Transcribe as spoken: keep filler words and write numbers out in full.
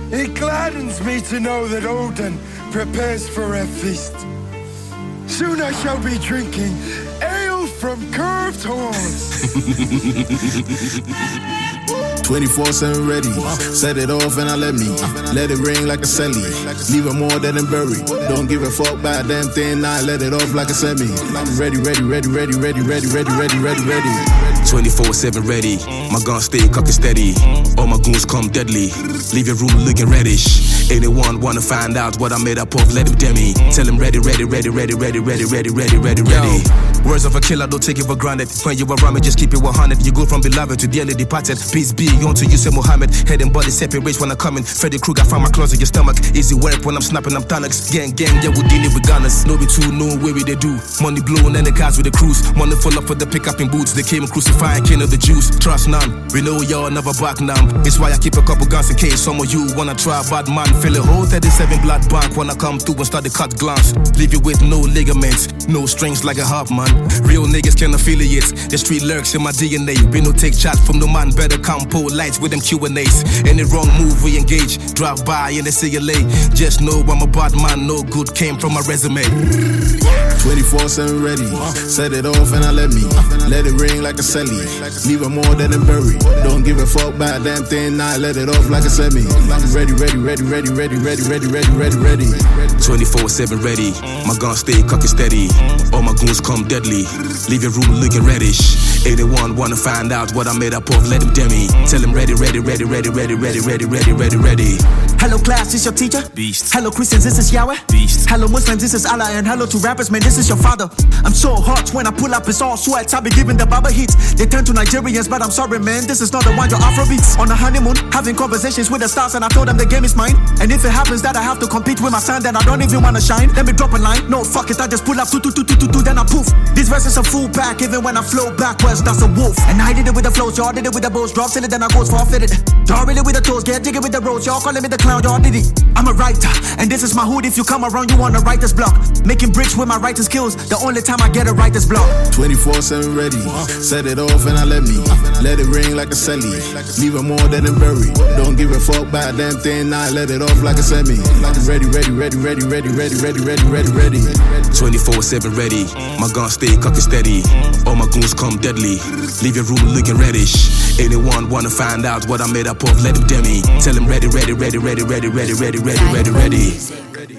It gladdens me to know that Odin prepares for a feast. Soon I shall be drinking ale from curved horns. twenty-four seven ready, set it off and I let me let it ring like a celly, leave it more dead and buried. Don't give a fuck about a damn thing, I let it off like a semi. Ready, ready, ready, ready, ready, ready, ready, ready, ready, ready. twenty-four seven ready, my gun stay cocky steady. All my goons come deadly, leave your room looking reddish. Anyone wanna find out what I'm made up of, let him demi. Tell him ready, ready, ready, ready, ready, ready, ready, ready, ready, ready. Words of a killer, don't take it for granted. When you around me, just keep it one hundred. You go from beloved to dearly departed. Peace be unto you, say Muhammad. Head and body separate when I'm coming. Freddy Krueger found my claws in your stomach. Easy work when I'm snapping, I'm Thanax. Gang, gang, yeah, we dealing with gunners. No be too, no way we they do. Money blowing and the cars with the cruise. Money full up for the pickup in boots. They came and crucifying king of the Jews. Trust none, we know y'all never back now. It's why I keep a couple guns in case some of you wanna try bad man. Feel a whole thirty-seven blood bank when I come through and start the cut glance. Leave you with no ligaments, no strings like a harp man. Real niggas can affiliate. The street lurks in my D N A. We no take chat from the man, better count pole lights with them Q and A's. Any wrong move we engage, drive by in the C L A. Just know I'm a bad man, no good came from my resume. twenty-four seven ready, set it off and I let me let it ring like a celly, leave it more dead and buried. Don't give a fuck about a damn thing, I let it off like a semi. Ready, ready, ready, ready, ready, ready, ready, ready, ready, ready. twenty-four seven ready, my gun stay cocky steady. All my goons come deadly, leave your room looking reddish. Anyone wanna find out what I'm made up of, let him demi. Tell him ready, ready, ready, ready, ready, ready, ready, ready, ready, ready. Hello class, this your teacher? Beast. Hello Christians, this is Yahweh? Beast. Hello Muslims, this is Allah. And hello to rappers, man, this is your father. I'm so hot when I pull up, it's all sweats. I be giving the Baba hits. They turn to Nigerians, but I'm sorry, man, this is not the one your Afrobeats. On a honeymoon, having conversations with the stars, and I told them the game is mine. And if it happens that I have to compete with my son, then I don't even wanna shine. Let me drop a line, no fuck it, I just pull up, two, two, two, two, two, two, then I poof. These verses are full back, even when I flow backwards, that's a wolf. And I did it with the flows, y'all did it with the bows, drop silly, then I goes forfeited. Y'all really with the toes, get jiggy with the roads, y'all calling me the clown, y'all did it. I'm a writer, and this is my hood. If you come around, you wanna write this block. Making bricks with my writing skills, the only time I get a writer's block. twenty-four seven ready, set it off and I let me let it ring like a celly, leave it more dead and buried. Don't give a fuck about a damn thing, I let it off like a semi. Ready, ready, ready, ready, ready, ready, ready, ready, ready, ready. twenty-four seven ready, my gun stay cocky steady. All my goons come deadly, leave your room looking reddish. Anyone wanna find out what I'm made up of, let him demi. Tell him ready, ready, ready, ready, ready, ready, ready, ready, ready, ready.